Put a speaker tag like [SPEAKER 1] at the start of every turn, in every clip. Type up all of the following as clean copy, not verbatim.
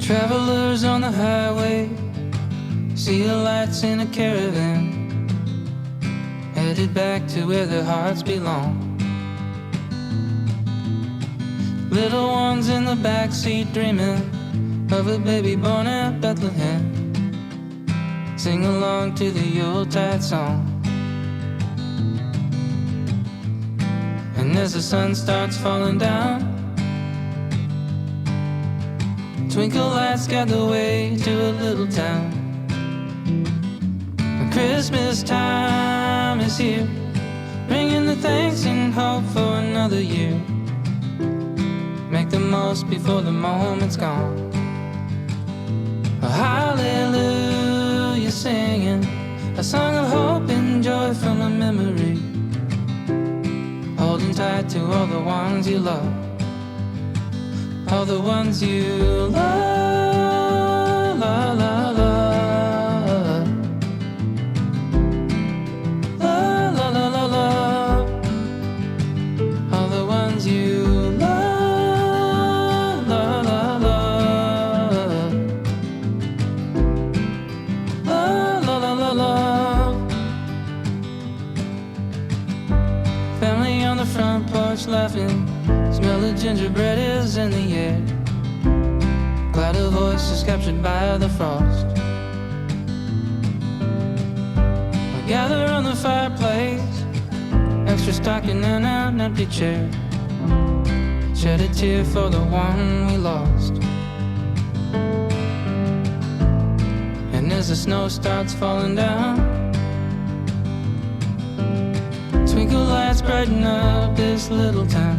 [SPEAKER 1] Travelers on the highway, see the lights in a caravan, headed back to where their hearts belong. Little ones in the backseat dreaming of a baby born at Bethlehem. Sing along to the Yuletide song. And as the sun starts falling down, twinkle lights guide the way to a little town. And Christmas time is here, bringing the thanks and hope for another year. Make the most before the moment's gone. A hallelujah singing, a song of hope and joy from a memory, holding tight to all the ones you love. All the ones you love, love, love, love, love, love, love, love, love. All the ones you love, love, love, love, love, love, love, love, love. Family on the front porch laughing, smell of gingerbread is in the air. Cloud of voices captured by the frost. We gather on the fireplace, extra stocking and an empty chair. Shed a tear for the one we lost. And as the snow starts falling down, twinkle lights brighten up this little town.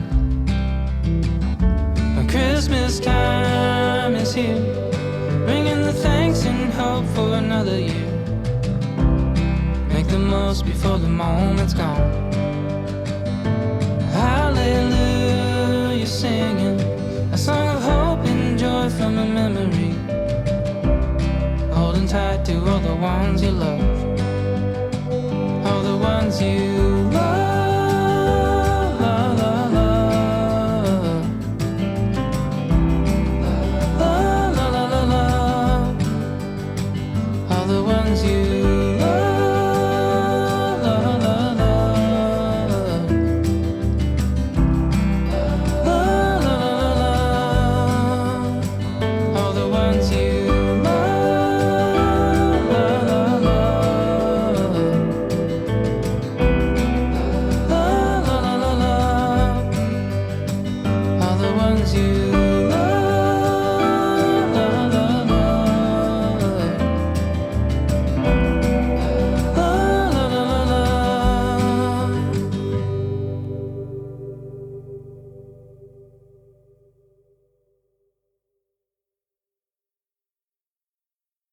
[SPEAKER 1] Christmas time is here, bringing the thanks and hope for another year. Make the most before the moment's gone. Hallelujah singing, a song of hope and joy from a memory, holding tight to all the ones you love. All the ones you love. The